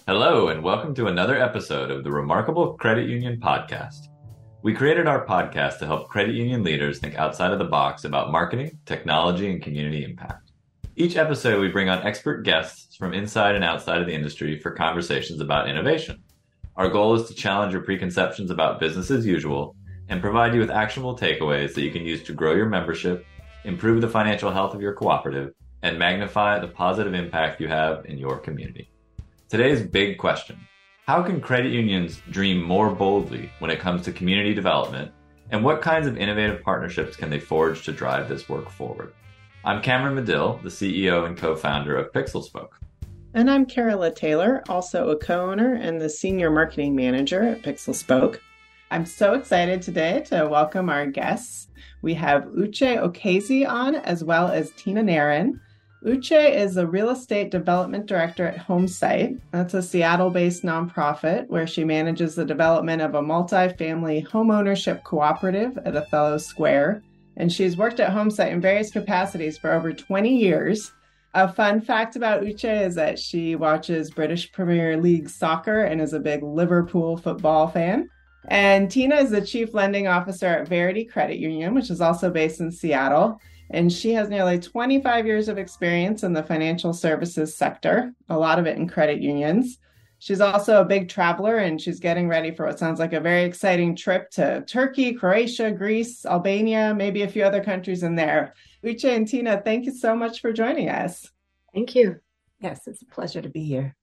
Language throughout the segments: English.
Hello, and welcome to another episode of the Remarkable Credit Union Podcast. We created our podcast to help credit union leaders think outside of the box about marketing, technology, and community impact. Each episode, we bring on expert guests from inside and outside of the industry for conversations about innovation. Our goal is to challenge your preconceptions about business as usual and provide you with actionable takeaways that you can use to grow your membership, improve the financial health of your cooperative, and magnify the positive impact you have in your community. Today's big question: how can credit unions dream more boldly when it comes to community development, and what kinds of innovative partnerships can they forge to drive this work forward? I'm Cameron Medill, the CEO and co-founder of PixelSpoke. And I'm Carola Taylor, also a co-owner and the senior marketing manager at PixelSpoke. I'm so excited today to welcome our guests. We have Uche Okazie on, as well as Tina Naran. Uche is a real estate development director at Homesite. That's a Seattle-based nonprofit where she manages the development of a multi-family homeownership cooperative at Othello Square. And she's worked at Homesite in various capacities for over 20 years. A fun fact about Uche is that she watches British Premier League soccer and is a big Liverpool football fan. And Tina is the chief lending officer at Verity Credit Union, which is also based in Seattle. And she has nearly 25 years of experience in the financial services sector, a lot of it in credit unions. She's also a big traveler, and she's getting ready for what sounds like a very exciting trip to Turkey, Croatia, Greece, Albania, maybe a few other countries in there. Uche and Tina, thank you so much for joining us. Thank you. Yes, it's a pleasure to be here.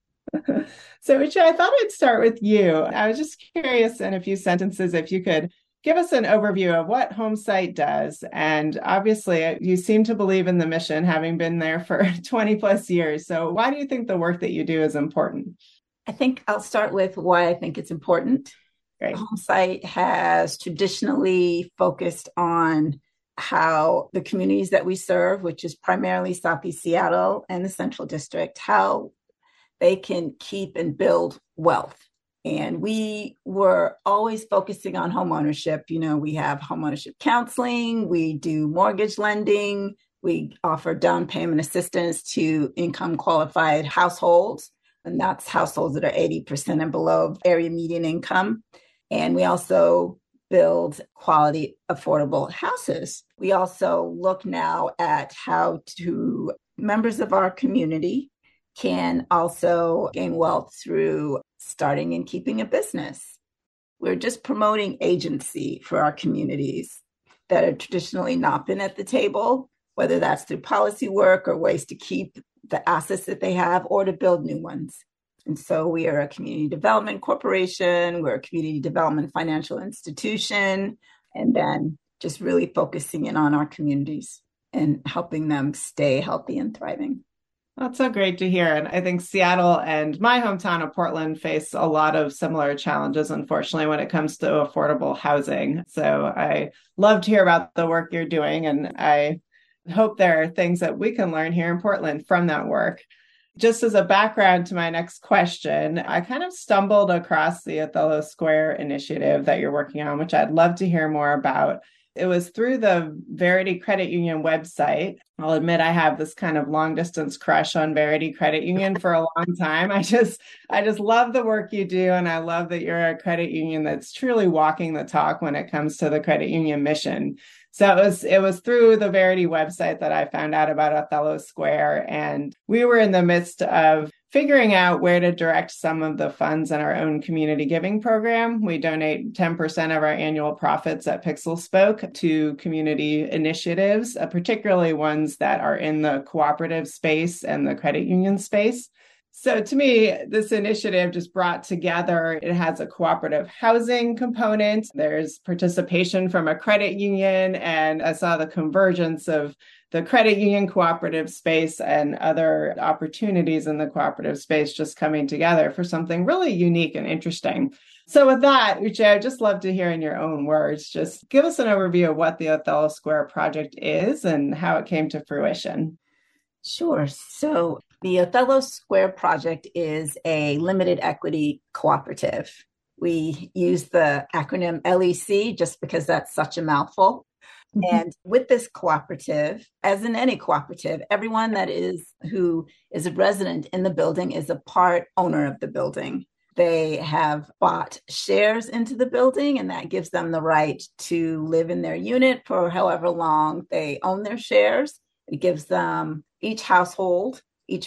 So, Uche, I thought I'd start with you. I was just curious in a few sentences if you could give us an overview of what Homesite does. And obviously, you seem to believe in the mission, having been there for 20 plus years. So why do you think the work that you do is important? I think I'll start with why I think it's important. Great. Homesite has traditionally focused on how the communities that we serve, which is primarily Southeast Seattle and the Central District, how they can keep and build wealth. And we were always focusing on homeownership. You know, we have homeownership counseling, we do mortgage lending, we offer down payment assistance to income qualified households. And that's households that are 80% and below area median income. And we also build quality, affordable houses. We also look now at how members of our community can also gain wealth through starting and keeping a business. We're just promoting agency for our communities that have traditionally not been at the table, whether that's through policy work or ways to keep the assets that they have or to build new ones. And so we are a community development corporation, we're a community development financial institution, and then just really focusing in on our communities and helping them stay healthy and thriving. That's so great to hear. And I think Seattle and my hometown of Portland face a lot of similar challenges, unfortunately, when it comes to affordable housing. So I love to hear about the work you're doing. And I hope there are things that we can learn here in Portland from that work. Just as a background to my next question, I kind of stumbled across the Othello Square initiative that you're working on, which I'd love to hear more about. It was through the Verity Credit Union website. I'll admit I have this kind of long distance crush on Verity Credit Union for a long time. I just love the work you do. And I love that you're a credit union that's truly walking the talk when it comes to the credit union mission. So it was through the Verity website that I found out about Othello Square. And we were in the midst of figuring out where to direct some of the funds in our own community giving program. We donate 10% of our annual profits at PixelSpoke to community initiatives, particularly ones that are in the cooperative space and the credit union space. So to me, this initiative just brought together, it has a cooperative housing component. There's participation from a credit union, and I saw the convergence of the credit union cooperative space and other opportunities in the cooperative space just coming together for something really unique and interesting. So with that, Uche, I'd just love to hear in your own words, just give us an overview of what the Othello Square project is and how it came to fruition. Sure. So the Othello Square project is a limited equity cooperative. We use the acronym LEC just because that's such a mouthful. And with this cooperative, as in any cooperative, everyone who is a resident in the building is a part owner of the building. They have bought shares into the building, and that gives them the right to live in their unit for however long they own their shares. It gives them each household is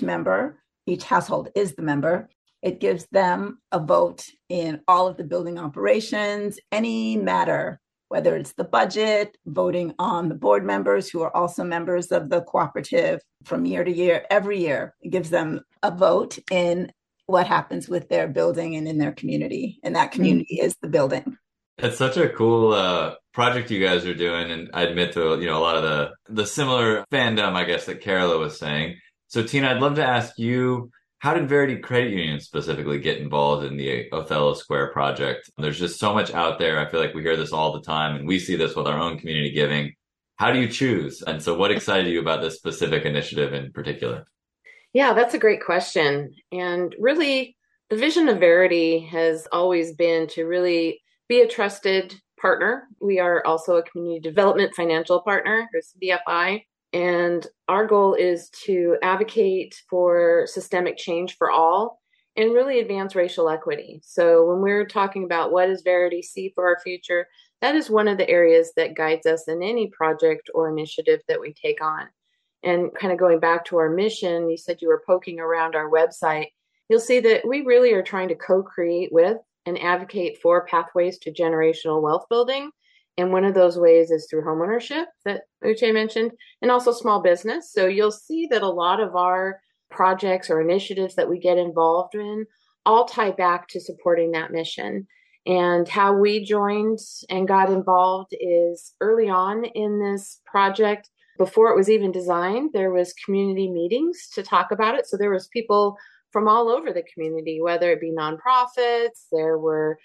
the member. It gives them a vote in all of the building operations, any matter, whether it's the budget, voting on the board members who are also members of the cooperative from year to year, every year. It gives them a vote in what happens with their building and in their community. And that community is the building. It's such a cool project you guys are doing. And I admit to, a lot of the similar fandom, I guess, that Carola was saying. So Tina, I'd love to ask you, how did Verity Credit Union specifically get involved in the Othello Square project? There's just so much out there. I feel like we hear this all the time, and we see this with our own community giving. How do you choose? And so what excited you about this specific initiative in particular? Yeah, that's a great question. And really, the vision of Verity has always been to really be a trusted partner. We are also a community development financial partner, or CDFI. And our goal is to advocate for systemic change for all and really advance racial equity. So when we're talking about what does Verity see for our future, that is one of the areas that guides us in any project or initiative that we take on. And kind of going back to our mission, you said you were poking around our website. You'll see that we really are trying to co-create with and advocate for pathways to generational wealth building. And one of those ways is through homeownership that Uche mentioned, and also small business. So you'll see that a lot of our projects or initiatives that we get involved in all tie back to supporting that mission. And how we joined and got involved is early on in this project. Before it was even designed, there was community meetings to talk about it. So there was people from all over the community, whether it be nonprofits, there were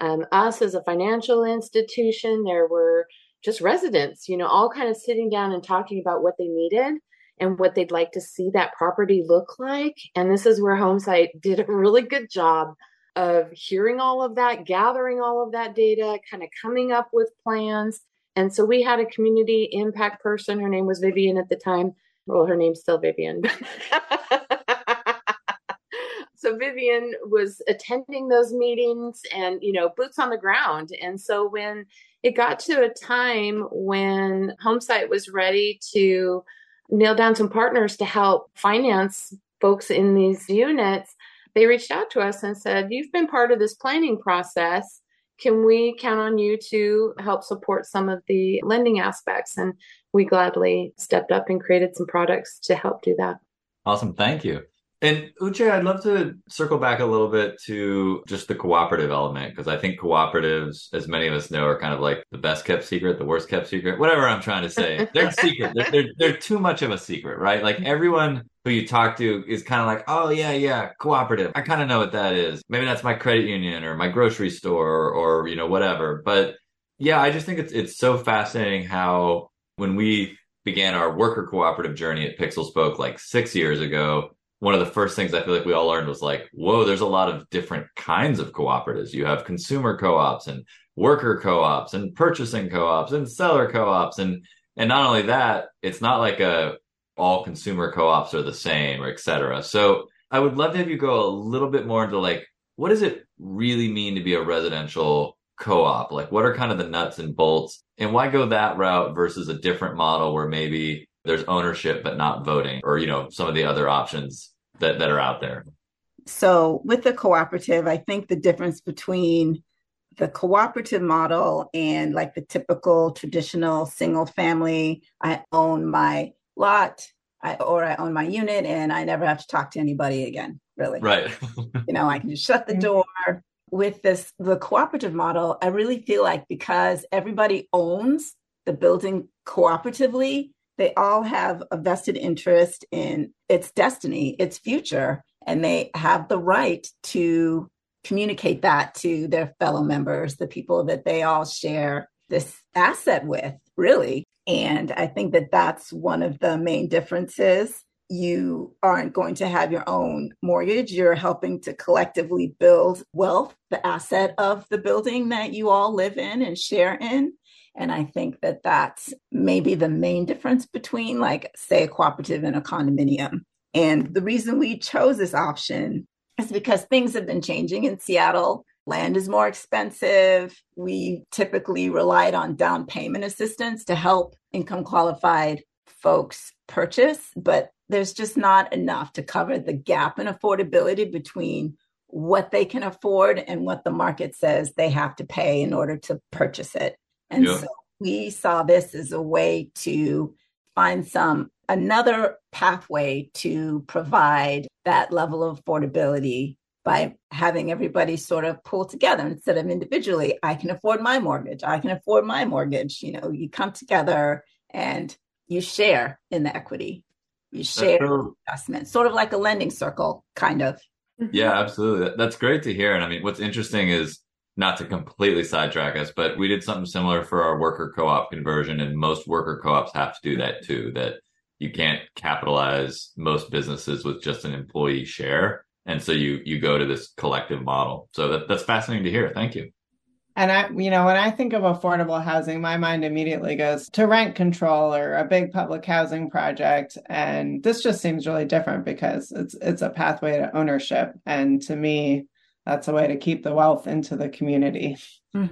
us as a financial institution, there were just residents, all kind of sitting down and talking about what they needed and what they'd like to see that property look like. And this is where Homesite did a really good job of hearing all of that, gathering all of that data, kind of coming up with plans. And so we had a community impact person. Her name was Vivian at the time. Well, her name's still Vivian. So Vivian was attending those meetings and, boots on the ground. And so when it got to a time when Homesite was ready to nail down some partners to help finance folks in these units, they reached out to us and said, you've been part of this planning process. Can we count on you to help support some of the lending aspects? And we gladly stepped up and created some products to help do that. Awesome. Thank you. And Uche, I'd love to circle back a little bit to just the cooperative element, because I think cooperatives, as many of us know, are kind of like the best kept secret, the worst kept secret, whatever I'm trying to say. They're secret. They're too much of a secret, right? Like everyone who you talk to is kind of like, oh, yeah, cooperative. I kind of know what that is. Maybe that's my credit union or my grocery store or whatever. But yeah, I just think it's so fascinating how when we began our worker cooperative journey at Pixel Spoke like 6 years ago, one of the first things I feel like we all learned was like, whoa, there's a lot of different kinds of cooperatives. You have consumer co-ops and worker co-ops and purchasing co-ops and seller co-ops. And not only that, it's not like all consumer co-ops are the same or et cetera. So I would love to have you go a little bit more into like, what does it really mean to be a residential co-op? Like what are kind of the nuts and bolts, and why go that route versus a different model where maybe there's ownership but not voting, or some of the other options that are out there? So with the cooperative, I think the difference between the cooperative model and like the typical traditional single family, I own my lot, I own my unit, and I never have to talk to anybody again, really. Right. I can just shut the door. With the cooperative model, I really feel like because everybody owns the building cooperatively, they all have a vested interest in its destiny, its future, and they have the right to communicate that to their fellow members, the people that they all share this asset with, really. And I think that that's one of the main differences. You aren't going to have your own mortgage. You're helping to collectively build wealth, the asset of the building that you all live in and share in. And I think that that's maybe the main difference between, like, say, a cooperative and a condominium. And the reason we chose this option is because things have been changing in Seattle. Land is more expensive. We typically relied on down payment assistance to help income qualified folks purchase, but there's just not enough to cover the gap in affordability between what they can afford and what the market says they have to pay in order to purchase it. And so we saw this as a way to find another pathway to provide that level of affordability by having everybody sort of pull together instead of individually. I can afford my mortgage. I can afford my mortgage. You come together and you share in the equity. You share investment, sort of like a lending circle, kind of. Yeah, absolutely. That's great to hear. And I mean, what's interesting is, not to completely sidetrack us, but we did something similar for our worker co-op conversion, and most worker co-ops have to do that too, that you can't capitalize most businesses with just an employee share. And so you go to this collective model. So that's fascinating to hear. Thank you. And when I think of affordable housing, my mind immediately goes to rent control or a big public housing project. And this just seems really different because it's a pathway to ownership. And to me, that's a way to keep the wealth into the community. In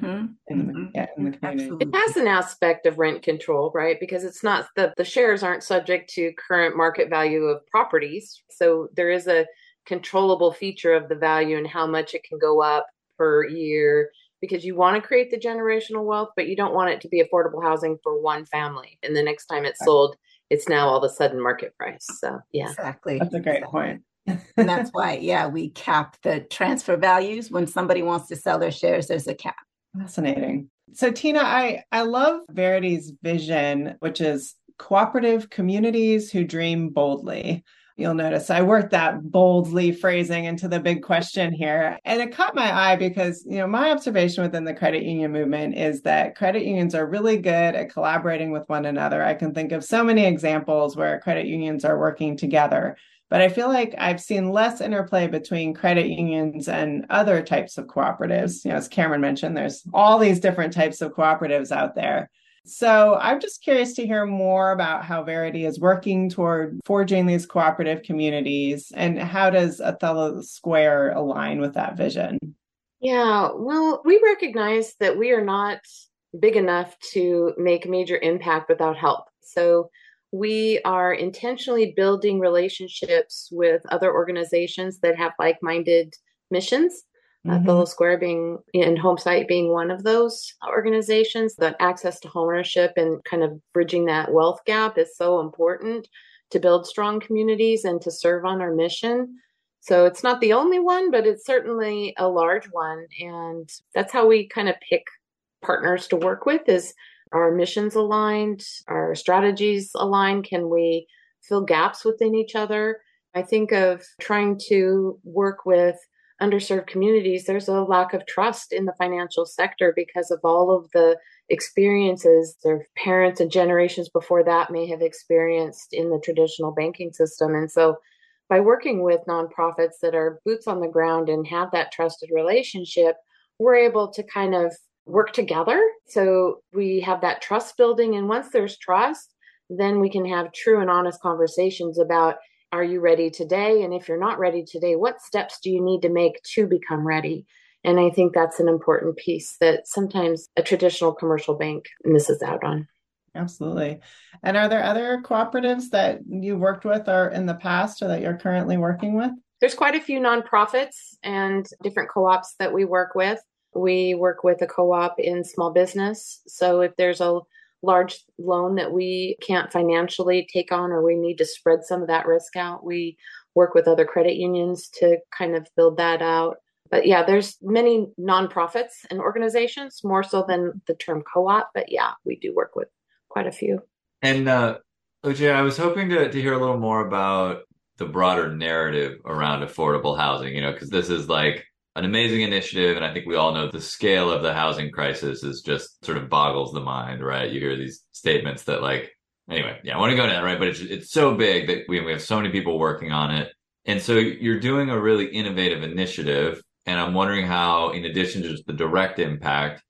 the community. Absolutely. It has an aspect of rent control, right? Because it's not that the shares aren't subject to current market value of properties. So there is a controllable feature of the value and how much it can go up per year, because you want to create the generational wealth, but you don't want it to be affordable housing for one family. And the next time it's sold, it's now all of a sudden market price. So yeah. Exactly. That's a great point. And that's why, we cap the transfer values. When somebody wants to sell their shares, there's a cap. Fascinating. So Tina, I love Verity's vision, which is cooperative communities who dream boldly. You'll notice I worked that boldly phrasing into the big question here. And it caught my eye because, my observation within the credit union movement is that credit unions are really good at collaborating with one another. I can think of so many examples where credit unions are working together. But I feel like I've seen less interplay between credit unions and other types of cooperatives. As Cameron mentioned, there's all these different types of cooperatives out there. So I'm just curious to hear more about how Verity is working toward forging these cooperative communities, and how does Othello Square align with that vision? Yeah, well, we recognize that we are not big enough to make major impact without help. So we are intentionally building relationships with other organizations that have like-minded missions. Othello Square and Homesite being one of those organizations. That access to homeownership and kind of bridging that wealth gap is so important to build strong communities and to serve on our mission. So it's not the only one, but it's certainly a large one. And that's how we kind of pick partners to work with. Is our missions aligned? Our strategies aligned? Can we fill gaps within each other? I think of trying to work with underserved communities. There's a lack of trust in the financial sector because of all of the experiences their parents and generations before that may have experienced in the traditional banking system. And so by working with nonprofits that are boots on the ground and have that trusted relationship, we're able to kind of work together. So we have that trust building. And once there's trust, then we can have true and honest conversations about, are you ready today? And if you're not ready today, what steps do you need to make to become ready? And I think that's an important piece that sometimes a traditional commercial bank misses out on. Absolutely. And are there other cooperatives that you worked with or in the past or that you're currently working with? There's quite a few nonprofits and different co-ops that we work with. We work with a co-op in small business. So if there's a large loan that we can't financially take on, or we need to spread some of that risk out, we work with other credit unions to kind of build that out. But yeah, there's many nonprofits and organizations, more so than the term co-op. But yeah, we do work with quite a few. And OJ, I was hoping to hear a little more about the broader narrative around affordable housing, because this is like an amazing initiative. And I think we all know the scale of the housing crisis is just sort of boggles the mind, right? You hear these statements that anyway, yeah, I want to go into that, right? But it's so big that we have so many people working on it. And so you're doing a really innovative initiative. And I'm wondering how, in addition to just the direct impact,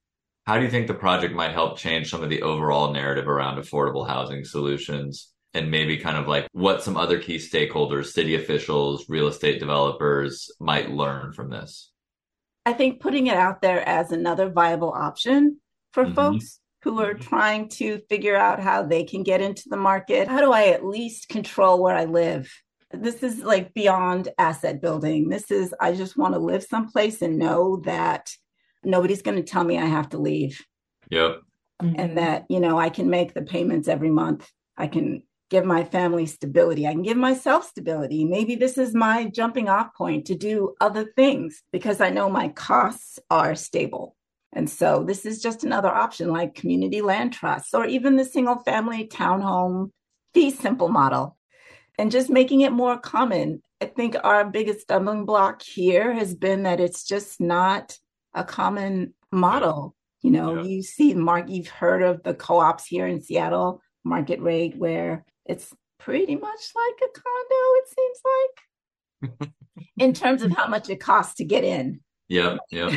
How do you think the project might help change some of the overall narrative around affordable housing solutions? And maybe kind of like what some other key stakeholders, city officials, real estate developers might learn from this? I think putting it out there as another viable option for folks who are trying to figure out how they can get into the market. How do I at least control where I live? This is like beyond asset building. This is, I just want to live someplace and know that nobody's going to tell me I have to leave. Yep. And that, I can make the payments every month. I can give my family stability. I can give myself stability. Maybe this is my jumping off point to do other things because I know my costs are stable. And so this is just another option like community land trusts or even the single family townhome fee simple model and just making it more common. I think our biggest stumbling block here has been that it's just not a common model. You see, Mark, you've heard of the co-ops here in Seattle, market rate, where it's pretty much like a condo, it seems like, in terms of how much it costs to get in. Yep.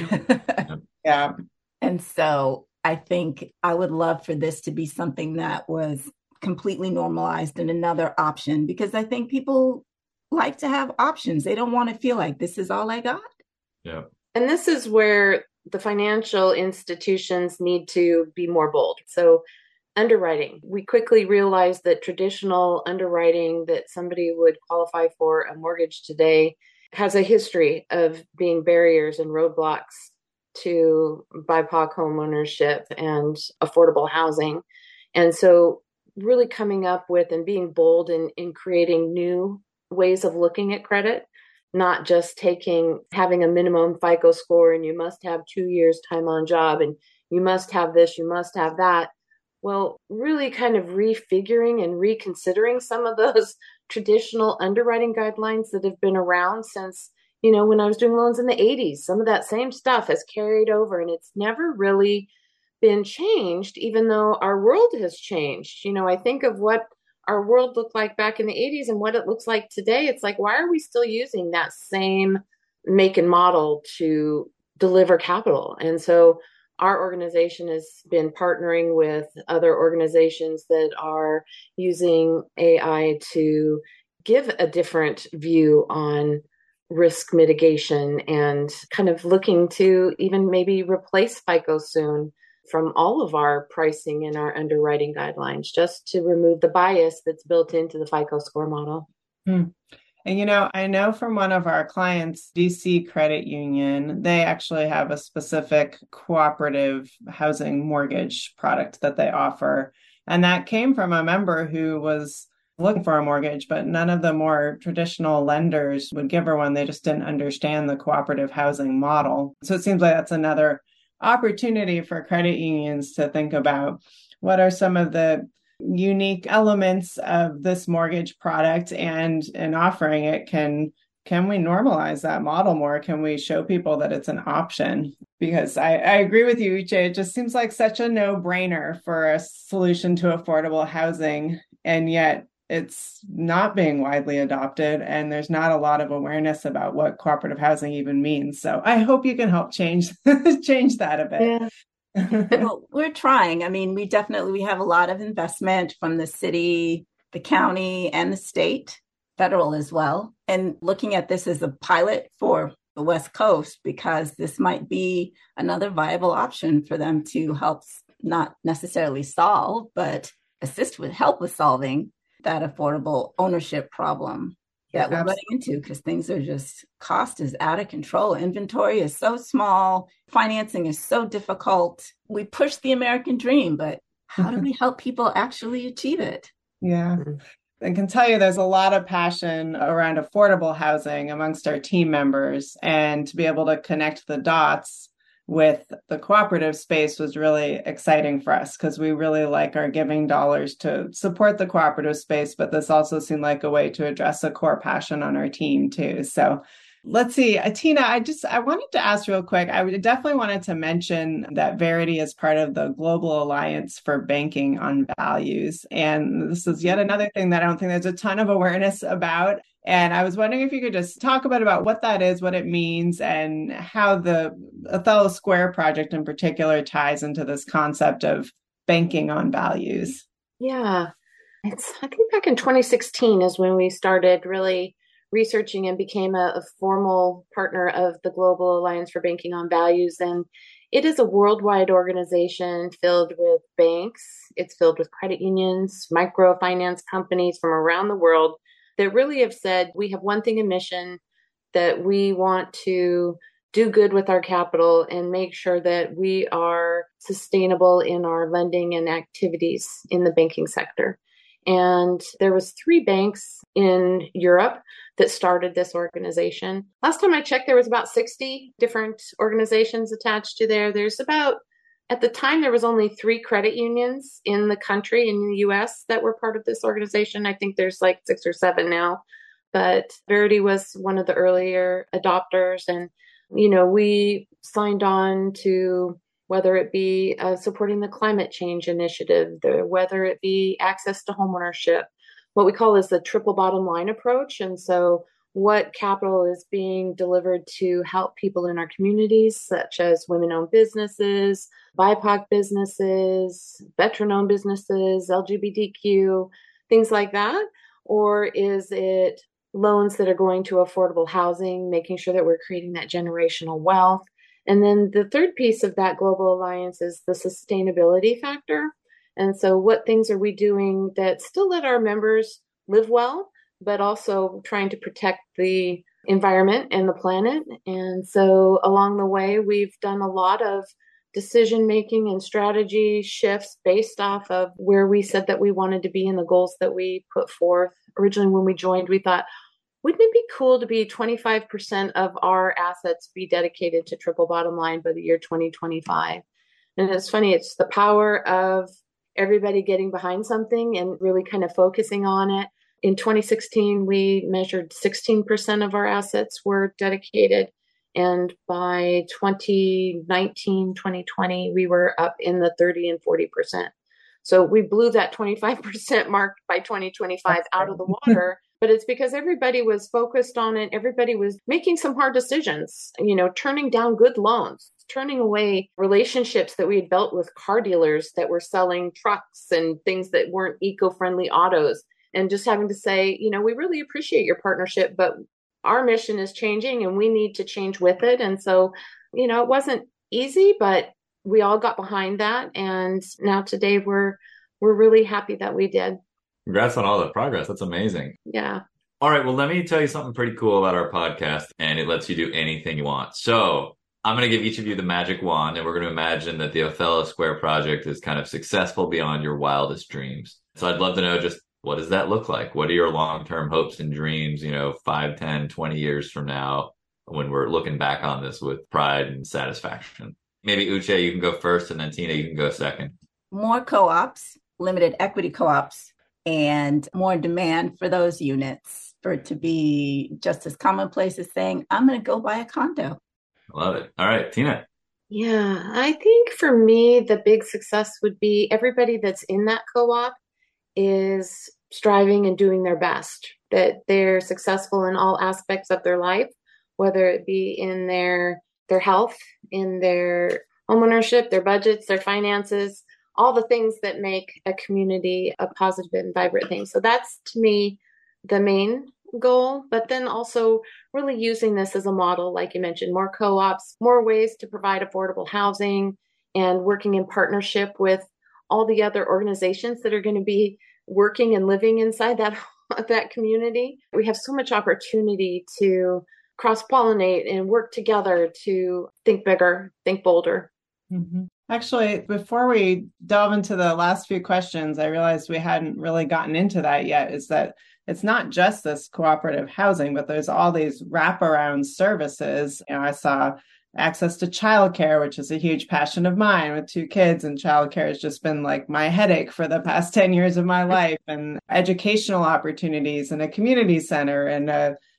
Yeah. And so I think I would love for this to be something that was completely normalized and another option, because I think people like to have options. They don't want to feel like this is all I got. Yeah. And this is where the financial institutions need to be more bold. So underwriting, we quickly realized that traditional underwriting that somebody would qualify for a mortgage today has a history of being barriers and roadblocks to BIPOC home ownership and affordable housing. And so really coming up with and being bold in creating new ways of looking at credit, not just having a minimum FICO score and you must have 2 years time on job and you must have this, you must have that. Well, really kind of refiguring and reconsidering some of those traditional underwriting guidelines that have been around since, when I was doing loans in the 80s. Some of that same stuff has carried over and it's never really been changed, even though our world has changed. I think of what our world looked like back in the 80s and what it looks like today. It's like, why are we still using that same make and model to deliver capital? And so our organization has been partnering with other organizations that are using AI to give a different view on risk mitigation and kind of looking to even maybe replace FICO soon from all of our pricing and our underwriting guidelines, just to remove the bias that's built into the FICO score model. And, I know from one of our clients, DC Credit Union, they actually have a specific cooperative housing mortgage product that they offer. And that came from a member who was looking for a mortgage, but none of the more traditional lenders would give her one. They just didn't understand the cooperative housing model. So it seems like that's another opportunity for credit unions to think about what are some of the unique elements of this mortgage product, and in offering it, can we normalize that model more? Can we show people that it's an option? Because I agree with you, Uche. It just seems like such a no-brainer for a solution to affordable housing, and yet it's not being widely adopted, and there's not a lot of awareness about what cooperative housing even means. So I hope you can help change that a bit. Yeah. Well, we're trying. I mean, we have a lot of investment from the city, the county, and the state, federal as well. And looking at this as a pilot for the West Coast, because this might be another viable option for them to help, not necessarily solve, but help with solving that affordable ownership problem that we're running into, because things are cost is out of control. Inventory is so small. Financing is so difficult. We push the American dream, but how do we help people actually achieve it? Yeah. I can tell you there's a lot of passion around affordable housing amongst our team members, and to be able to connect the dots with the cooperative space was really exciting for us, because we really like our giving dollars to support the cooperative space, but this also seemed like a way to address a core passion on our team too. So Let's see, Tina, I wanted to ask real quick. Definitely wanted to mention that Verity is part of the Global Alliance for Banking on Values. And this is yet another thing that I don't think there's a ton of awareness about. And I was wondering if you could just talk a bit about what that is, what it means, and how the Othello Square project in particular ties into this concept of banking on values. Yeah, I think back in 2016 is when we started really researching and became a formal partner of the Global Alliance for Banking on Values. And it is a worldwide organization filled with banks. It's filled with credit unions, microfinance companies from around the world that really have said, we have one thing in mission, that we want to do good with our capital and make sure that we are sustainable in our lending and activities in the banking sector. And there was 3 banks in Europe that started this organization. Last time I checked, there was about 60 different organizations attached to there. At the time, there was only 3 credit unions in the country, in the US, that were part of this organization. I think there's like 6 or 7 now. But Verity was one of the earlier adopters. And, we signed on to whether it be supporting the climate change initiative, whether it be access to homeownership, what we call is the triple bottom line approach. And so what capital is being delivered to help people in our communities, such as women-owned businesses, BIPOC businesses, veteran-owned businesses, LGBTQ, things like that? Or is it loans that are going to affordable housing, making sure that we're creating that generational wealth? And then the third piece of that global alliance is the sustainability factor. And so what things are we doing that still let our members live well, but also trying to protect the environment and the planet? And so along the way, we've done a lot of decision-making and strategy shifts based off of where we said that we wanted to be and the goals that we put forth. Originally, when we joined, we thought, wouldn't it be cool to be 25% of our assets be dedicated to triple bottom line by the year 2025? And it's funny, it's the power of everybody getting behind something and really kind of focusing on it. In 2016, we measured 16% of our assets were dedicated. And by 2019, 2020, we were up in the 30 and 40%. So we blew that 25% mark by 2025 out of the water. But it's because everybody was focused on it. Everybody was making some hard decisions, turning down good loans, turning away relationships that we had built with car dealers that were selling trucks and things that weren't eco-friendly autos, and just having to say, we really appreciate your partnership, but our mission is changing and we need to change with it. And so, it wasn't easy, but we all got behind that. And now today we're really happy that we did. Congrats on all the progress. That's amazing. Yeah. All right. Well, let me tell you something pretty cool about our podcast, and it lets you do anything you want. So I'm going to give each of you the magic wand, and we're going to imagine that the Othello Square project is kind of successful beyond your wildest dreams. So I'd love to know, just what does that look like? What are your long-term hopes and dreams, 5, 10, 20 years from now, when we're looking back on this with pride and satisfaction? Maybe Uche, you can go first, and then Tina, you can go second. More co-ops, limited equity co-ops, and more demand for those units, for it to be just as commonplace as saying, I'm going to go buy a condo. I love it. All right, Tina. Yeah, I think for me, the big success would be everybody that's in that co-op is striving and doing their best, that they're successful in all aspects of their life, whether it be in their health, in their homeownership, their budgets, their finances, all the things that make a community a positive and vibrant thing. So that's, to me, the main goal. But then also really using this as a model, like you mentioned, more co-ops, more ways to provide affordable housing, and working in partnership with all the other organizations that are going to be working and living inside that community. We have so much opportunity to cross-pollinate and work together to think bigger, think bolder. Mm-hmm. Actually, before we delve into the last few questions, I realized we hadn't really gotten into that yet, is that it's not just this cooperative housing, but there's all these wraparound services. I saw access to childcare, which is a huge passion of mine with 2 kids, and childcare has just been like my headache for the past 10 years of my life, and educational opportunities and a community center and a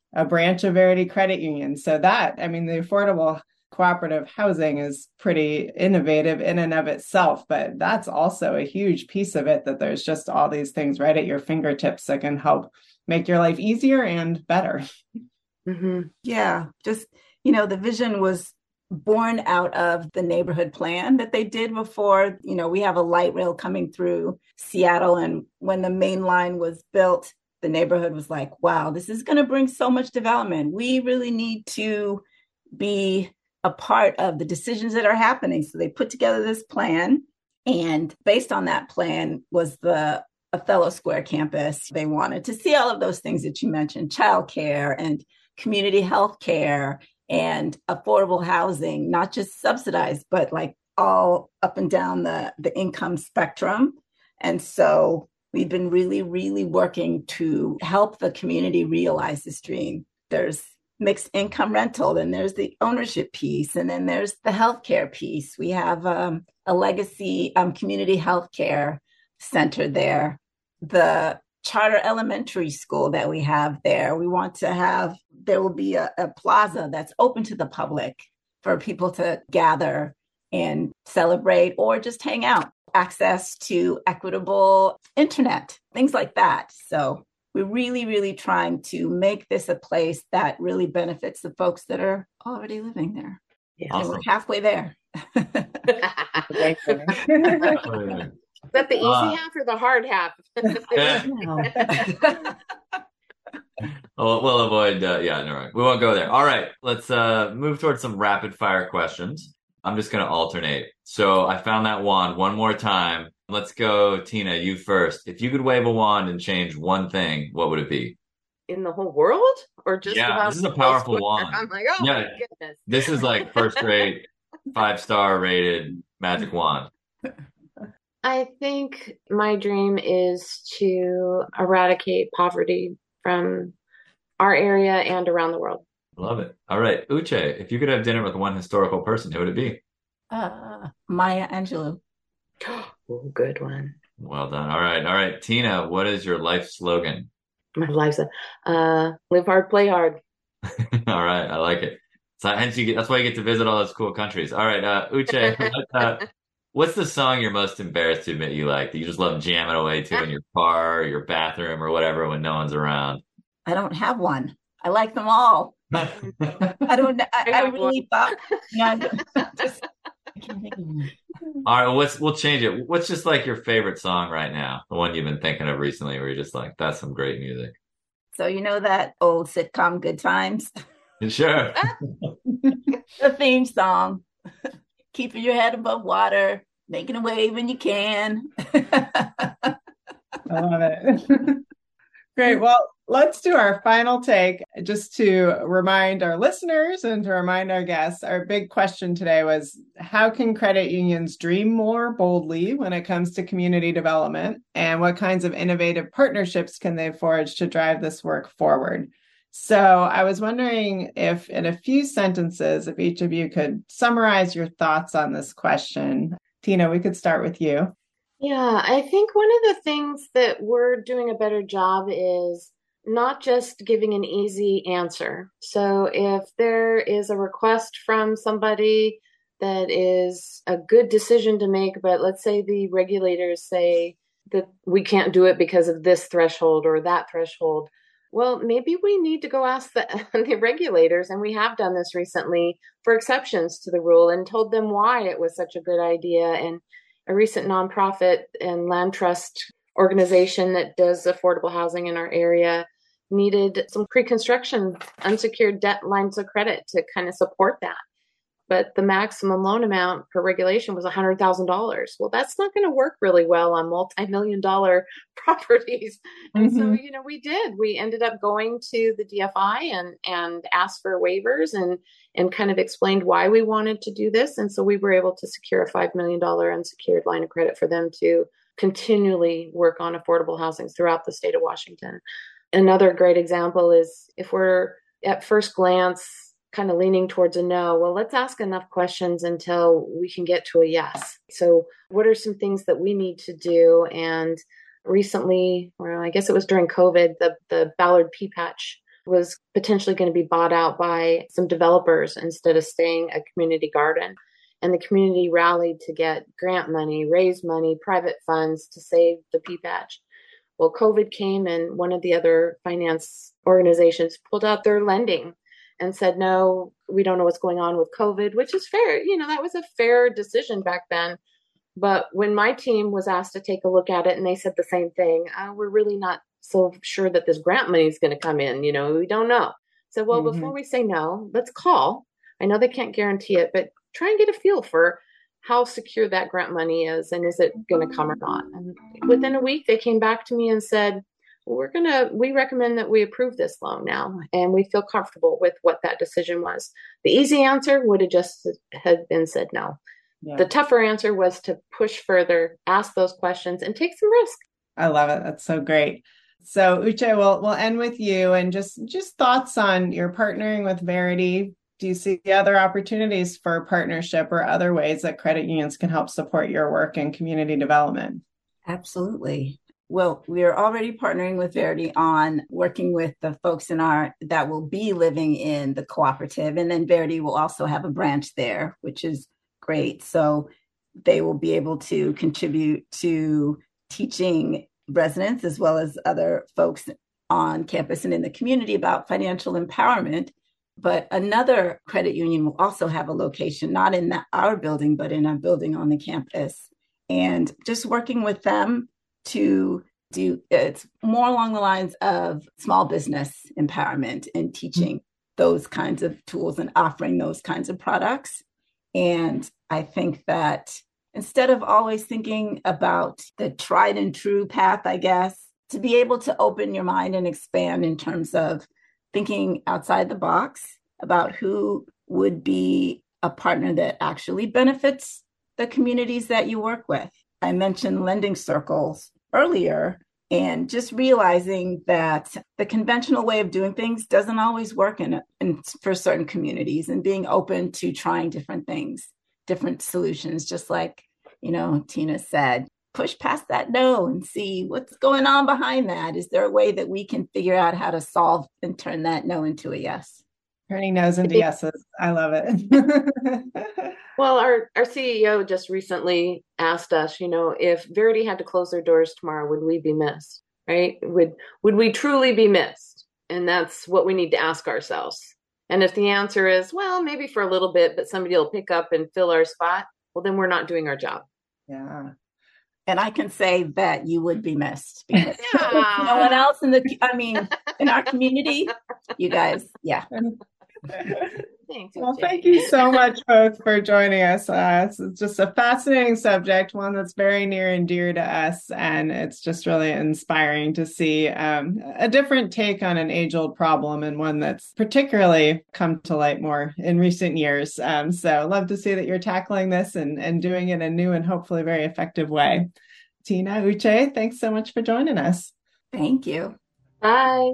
a branch of Verity Credit Union. So that, I mean, the affordable cooperative housing is pretty innovative in and of itself, but that's also a huge piece of it, that there's just all these things right at your fingertips that can help make your life easier and better. Mm-hmm. Yeah, just, the vision was born out of the neighborhood plan that they did before. We have a light rail coming through Seattle, and when the main line was built, the neighborhood was like, wow, this is going to bring so much development. We really need to be a part of the decisions that are happening. So they put together this plan, and based on that plan was the Othello Square campus. They wanted to see all of those things that you mentioned, childcare and community health care and affordable housing, not just subsidized, but like all up and down the income spectrum. And so we've been really, really working to help the community realize this dream. There's mixed income rental, then there's the ownership piece, and then there's the healthcare piece. We have a legacy community healthcare center there. The charter elementary school that we have there, we want to have, there will be a plaza that's open to the public for people to gather and celebrate or just hang out. Access to equitable internet, things like that. So we're really, really trying to make this a place that really benefits the folks that are already living there. Yeah. Awesome. And we're halfway there. Is that the easy half or the hard half? We'll avoid, no, we won't go there. All right, let's move towards some rapid fire questions. I'm just going to alternate. So I found that wand one more time. Let's go, Tina, you first. If you could wave a wand and change one thing, what would it be? In the whole world? Or just this is a powerful wand. I'm like, oh my goodness. This is like first grade, 5-star rated magic wand. I think my dream is to eradicate poverty from our area and around the world. Love it. All right, Uche, if you could have dinner with one historical person, who would it be? Maya Angelou. Oh, good one. Well done. All right. Tina, what is your life slogan? My life's live hard, play hard. All right, I like it. So hence that's why you get to visit all those cool countries. All right, Uche, what's the song you're most embarrassed to admit you like, that you just love jamming away to in your car or your bathroom or whatever when no one's around? I don't have one. I like them all. I don't know. I really thought. All right, we'll change it. What's just like your favorite song right now? The one you've been thinking of recently where you're just like, that's some great music. So you know that old sitcom Good Times? Sure. The theme song. Keeping your head above water, making a wave when you can. I love it. Great. Well, let's do our final take. Just to remind our listeners and to remind our guests, our big question today was, how can credit unions dream more boldly when it comes to community development? And what kinds of innovative partnerships can they forge to drive this work forward? So I was wondering if, in a few sentences, if each of you could summarize your thoughts on this question. Tina, we could start with you. Yeah, I think one of the things that we're doing a better job is not just giving an easy answer. So if there is a request from somebody that is a good decision to make, but let's say the regulators say that we can't do it because of this threshold or that threshold, well, maybe we need to go ask the regulators, and we have done this recently, for exceptions to the rule and told them why it was such a good idea. And a recent nonprofit and land trust organization that does affordable housing in our area needed some pre-construction unsecured debt lines of credit to kind of support that. But the maximum loan amount per regulation was $100,000. Well, that's not going to work really well on multi-million-dollar properties. And so, we ended up going to the DFI and asked for waivers and kind of explained why we wanted to do this. And so we were able to secure a $5 million unsecured line of credit for them to continually work on affordable housing throughout the state of Washington. Another great example is, if we're at first glance kind of leaning towards a no, well, let's ask enough questions until we can get to a yes. So what are some things that we need to do? And recently, or I guess it was during COVID, the Ballard Pea Patch was potentially going to be bought out by some developers instead of staying a community garden. And the community rallied to get grant money, raise money, private funds to save the pea patch. Well, COVID came and one of the other finance organizations pulled out their lending and said, no, we don't know what's going on with COVID, which is fair. That was a fair decision back then. But when my team was asked to take a look at it and they said the same thing, we're really not so sure that this grant money is going to come in. We don't know. So, well, before we say no, let's call. I know they can't guarantee it, but try and get a feel for how secure that grant money is and is it going to come or not. And within a week, they came back to me and said, we recommend that we approve this loan now. And we feel comfortable with what that decision was. The easy answer would have just had been said no. Yeah. The tougher answer was to push further, ask those questions, and take some risk. I love it. That's so great. So Uche, we'll end with you and just thoughts on your partnering with Verity. Do you see other opportunities for partnership or other ways that credit unions can help support your work in community development? Absolutely. Well, we are already partnering with Verity on working with the folks that will be living in the cooperative. And then Verity will also have a branch there, which is great. So they will be able to contribute to teaching residents as well as other folks on campus and in the community about financial empowerment. But another credit union will also have a location, not in our building, but in a building on the campus. And just working with them to it's more along the lines of small business empowerment and teaching those kinds of tools and offering those kinds of products. And I think that instead of always thinking about the tried and true path, I guess, to be able to open your mind and expand in terms of thinking outside the box about who would be a partner that actually benefits the communities that you work with. I mentioned lending circles earlier, and just realizing that the conventional way of doing things doesn't always work for certain communities, and being open to trying different things, different solutions, just like, Tina said, push past that no and see what's going on behind that. Is there a way that we can figure out how to solve and turn that no into a yes? Turning no's into yeses. I love it. Well, our CEO just recently asked us, if Verity had to close their doors tomorrow, would we be missed, right? Would we truly be missed? And that's what we need to ask ourselves. And if the answer is, well, maybe for a little bit, but somebody will pick up and fill our spot, well, then we're not doing our job. Yeah. And I can say that you would be missed because no one else in our community, you guys, yeah. Thanks. Well, thank you so much both for joining us. It's just a fascinating subject, one that's very near and dear to us. And it's just really inspiring to see a different take on an age-old problem, and one that's particularly come to light more in recent years. So love to see that you're tackling this and doing it in a new and hopefully very effective way. Tina, Uche, thanks so much for joining us. Thank you. Bye.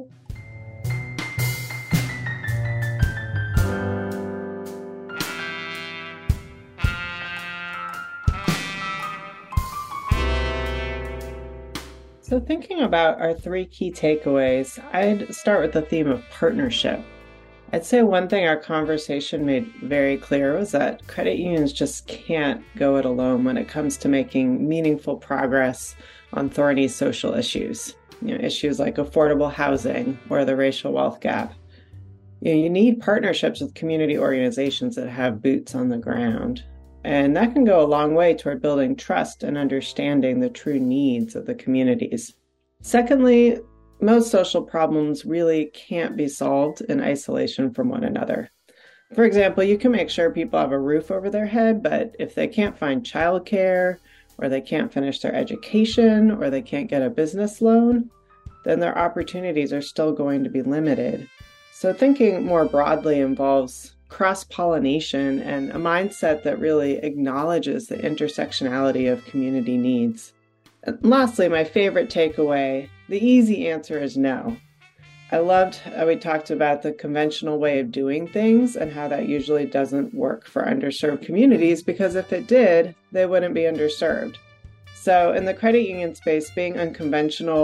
So thinking about our 3 key takeaways, I'd start with the theme of partnership. I'd say one thing our conversation made very clear was that credit unions just can't go it alone when it comes to making meaningful progress on thorny social issues. Issues like affordable housing or the racial wealth gap. You need partnerships with community organizations that have boots on the ground. And that can go a long way toward building trust and understanding the true needs of the communities. Secondly, most social problems really can't be solved in isolation from one another. For example, you can make sure people have a roof over their head, but if they can't find childcare, or they can't finish their education, or they can't get a business loan, then their opportunities are still going to be limited. So thinking more broadly involves cross-pollination and a mindset that really acknowledges the intersectionality of community needs. And lastly, my favorite takeaway, the easy answer is no. I loved how we talked about the conventional way of doing things and how that usually doesn't work for underserved communities, because if it did, they wouldn't be underserved. So in the credit union space, being unconventional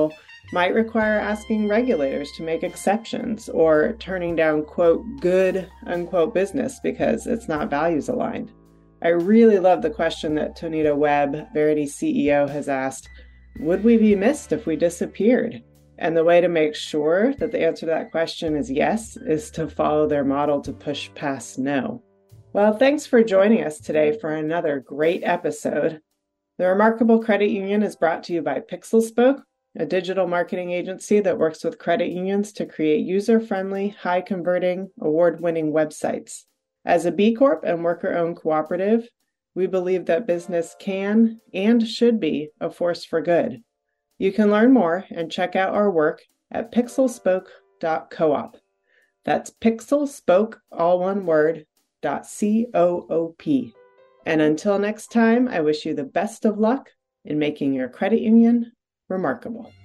might require asking regulators to make exceptions or turning down, quote, good, unquote, business because it's not values aligned. I really love the question that Tonita Webb, Verity CEO, has asked, would we be missed if we disappeared? And the way to make sure that the answer to that question is yes is to follow their model to push past no. Well, thanks for joining us today for another great episode. The Remarkable Credit Union is brought to you by PixelSpoke, a digital marketing agency that works with credit unions to create user-friendly, high-converting, award-winning websites. As a B Corp and worker-owned cooperative, we believe that business can and should be a force for good. You can learn more and check out our work at pixelspoke.coop. That's pixelspoke, all one word, .coop. And until next time, I wish you the best of luck in making your credit union remarkable.